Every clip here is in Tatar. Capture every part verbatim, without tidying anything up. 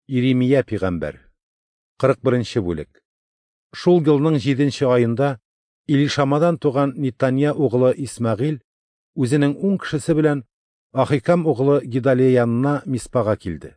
Иеремия пигамбәр. кырык беренче бүлек. Шул елның җиденче аенда Илишамадан туган Нитания углы Исмагыйль үзенең уң кешесе белән Ахикам углы Гидалия янына Миспага килде.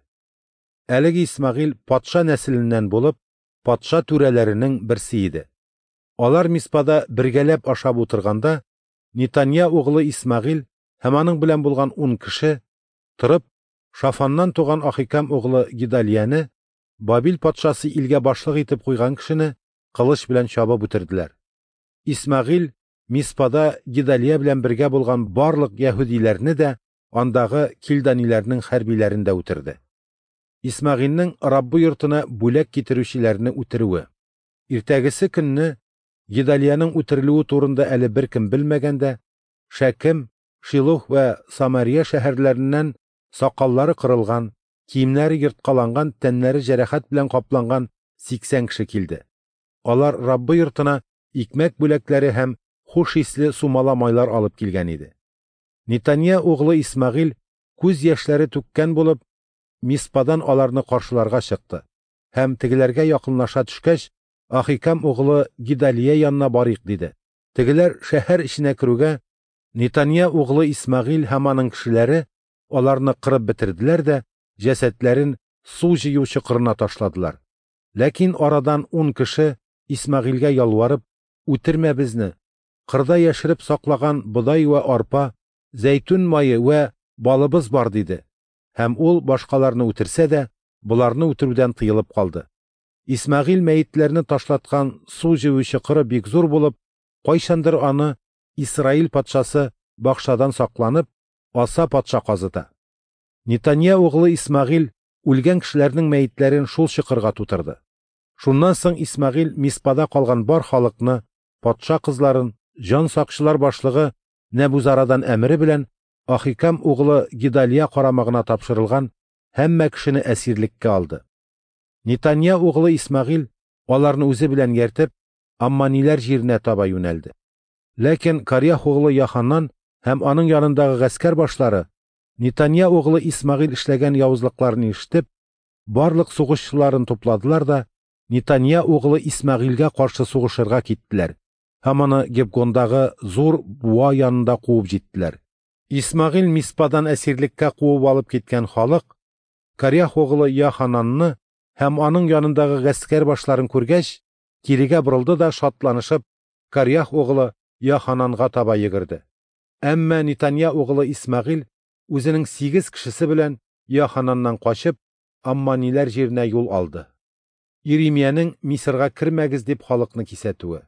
Әлеге Исмагыйль патша нәселеннән булып, патша түрәләренең берсе иде. Алар Миспада бергәләп ашап утырганда, Нитания углы Исмагыйль һәм аның белән булган ун кеше торып, Шафаннан туган Ахикам углы Гидалияны, Бабил патшасы илгә башлык итеп куйган кешене кылыч белән чабып үтерделәр. Исмагыйль Миспада Гидалия белән бергә булган барлык яһүдиләрне дә, андагы килданиләрнең хәрбиләрен дә үтерде. Исмагыйльнең Раббы йортына бүләк китерүчеләрне үтерүе. Иртәгесе көнне Гидалияның үтерелүе турында әле беркем белмәгәндә, Шәкем, Шилух вә Самария шәһәрләреннән сакаллары кырылган, киемнәре йырткаланган, тәннәре җәрәхәт белән капланган сиксән кеше килде. Алар Раббы йортына икмәк бүләкләре һәм хуш исле сумала майлар алып килгән иде. Нитания углы Исмагыйль күз яшьләре түккән булып, Миспадан аларны каршыларга чыкты һәм тегеләргә якынлаша төшкәч, Ахикам углы Гидалия янына барыйк диде. Тегеләр шәһәр эченә керүгә, Нитания углы Исмагыйль һәм аның кешеләре аларны кырып бетерделәр дә, җәсәтләрен су җыючы кырына ташладылар. Ләкин арадан ун кеше Исмагыйльгә ялварып, үтермә безне, кырда яшереп саклаган бодай вә арпа, зәйтүн майы вә балыбыз бар диде. Һәм ул башкаларны үтерсә дә, буларны үтерүдән тыелып калды. Исмагыйль мәйетләрне ташлаткан су җыючы кыры бик зур булып, кайчандыр аны Исраил патшасы бакчадан сакланып, Аса патша казыта. Нитания углы Исмагыйль үлгән кешеләрнең мәйетләрен шул чокырга тутырды. Шуннан соң Исмагыйль Миспада калган бар халыкны, патша кызларын, җан сакчылар башлыгы Нәбузарадан әмере белән Ахикам углы Гидалия карамагына тапшырылган һәммә кешене әсирлеккә алды. Нитания углы Исмагыйль аларны үзе белән йөртеп, Амманиләр җиренә таба юнәлде. Ләкин Карьях углы Яханан һәм аның янындагы гаскәр башлары Нитания углы Исмагыйль эшләгән явызлыкларын ишетеп, барлык сугышчыларын тупладылар да Нитания углы Исмагыйльгә каршы сугышырга киттеләр. Һәм аны Гебгондагы зур буа янында куып җиттеләр. Исмагыйль Миспадан әсирлеккә куып алып киткән халык Карьях углы Яхананны һәм аның янындагы гаскәр башларын күргәч, кирегә борылды да шатланышып, Карьях углы Яхананга таба йөгерде. Әмма Нитания углы Исмагыйль үзенең сигез кешесе белән Яхананнан качып, Амманиләр җиренә юл алды. Иеремияның Мисырга кермәгез дип халыкны кисәтүе.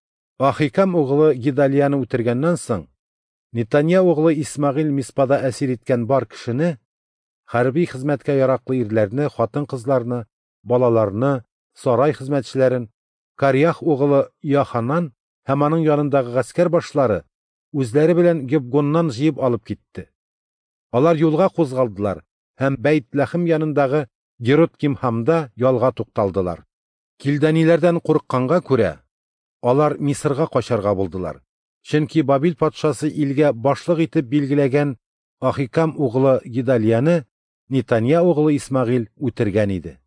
Ахикам углы Гидалияны үтергәннән соң, Нитания углы Исмагыйль Миспада әсир иткән бар кешене, хәрби хезмәткә яраклы ирләрне, хатын-кызларны, балаларны, сарай хезмәтчеләрен, Карьях углы Яханан һәм аның янындагы гаскәр башлары үзләре белән Гебгоннан җыеп алып китте. Алар юлга кузгалдылар һәм Бәйт-Ләхим янындагы Герот-Кимхамда ялга тукталдылар. Килданиләрдән курыкканга күрә, алар Мисырга качарга булдылар. Чөнки Бабил патшасы илгә башлык итеп билгеләгән Ахикам углы Гидалияны Нитания углы Исмагыйль үтергән иде.